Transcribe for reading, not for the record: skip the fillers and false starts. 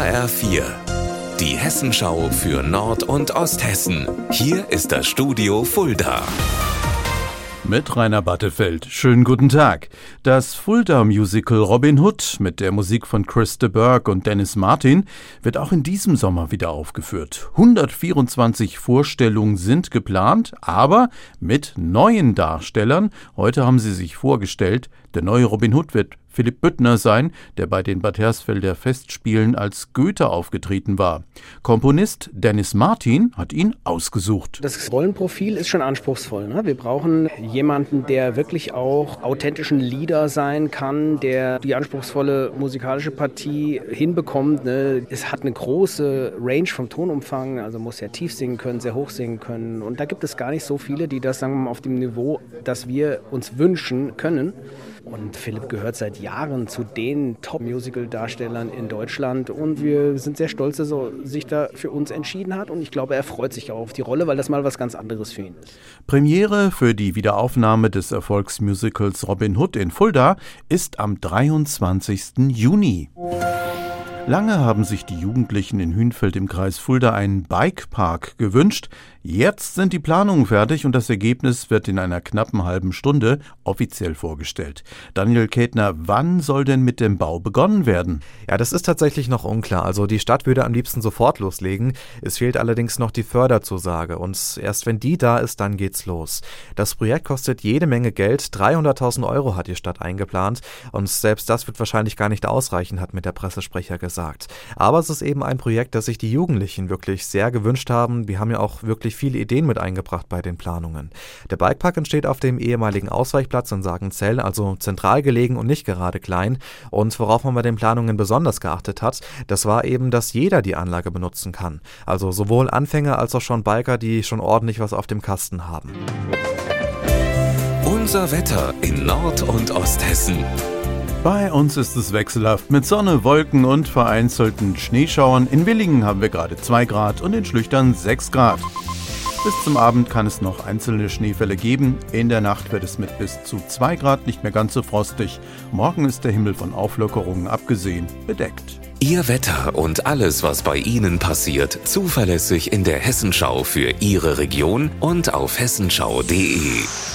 HR4, die Hessenschau für Nord- und Osthessen. Hier ist das Studio Fulda. Mit Rainer Battefeld. Schönen guten Tag. Das Fulda-Musical Robin Hood mit der Musik von Chris de Burgh und Dennis Martin wird auch in diesem Sommer wieder aufgeführt. 124 Vorstellungen sind geplant, aber mit neuen Darstellern. Heute haben sie sich vorgestellt. Der neue Robin Hood wird Philipp Büttner sein, der bei den Bad Hersfelder Festspielen als Goethe aufgetreten war. Komponist Dennis Martin hat ihn ausgesucht. Das Rollenprofil ist schon anspruchsvoll, ne? Wir brauchen jemanden, der wirklich auch authentischen Leader sein kann, der die anspruchsvolle musikalische Partie hinbekommt. Ne? Es hat eine große Range vom Tonumfang, also muss sehr tief singen können, sehr hoch singen können. Und da gibt es gar nicht so viele, die das, sagen wir mal, auf dem Niveau, das wir uns wünschen, können. Und Philipp gehört seit Jahren zu den Top-Musical-Darstellern in Deutschland und wir sind sehr stolz, dass er sich da für uns entschieden hat und ich glaube, er freut sich auch auf die Rolle, weil das mal was ganz anderes für ihn ist. Premiere für die Wiederaufnahme des Erfolgsmusicals Robin Hood in Fulda ist am 23. Juni. Lange haben sich die Jugendlichen in Hünfeld im Kreis Fulda einen Bikepark gewünscht. Jetzt sind die Planungen fertig und das Ergebnis wird in einer knappen halben Stunde offiziell vorgestellt. Daniel Kätner, wann soll denn mit dem Bau begonnen werden? Ja, das ist tatsächlich noch unklar. Also die Stadt würde am liebsten sofort loslegen. Es fehlt allerdings noch die Förderzusage und erst wenn die da ist, dann geht's los. Das Projekt kostet jede Menge Geld. 300.000 € hat die Stadt eingeplant und selbst das wird wahrscheinlich gar nicht ausreichen, hat mir der Pressesprecher gesagt. Aber es ist eben ein Projekt, das sich die Jugendlichen wirklich sehr gewünscht haben. Wir haben ja auch wirklich viele Ideen mit eingebracht bei den Planungen. Der Bikepark entsteht auf dem ehemaligen Ausweichplatz in Sagenzell, also zentral gelegen und nicht gerade klein. Und worauf man bei den Planungen besonders geachtet hat, das war eben, dass jeder die Anlage benutzen kann. Also sowohl Anfänger als auch schon Biker, die schon ordentlich was auf dem Kasten haben. Unser Wetter in Nord- und Osthessen. Bei uns ist es wechselhaft mit Sonne, Wolken und vereinzelten Schneeschauern. In Willingen haben wir gerade 2 Grad und in Schlüchtern 6 Grad. Bis zum Abend kann es noch einzelne Schneefälle geben. In der Nacht wird es mit bis zu 2 Grad nicht mehr ganz so frostig. Morgen ist der Himmel von Auflockerungen abgesehen bedeckt. Ihr Wetter und alles, was bei Ihnen passiert, zuverlässig in der Hessenschau für Ihre Region und auf hessenschau.de.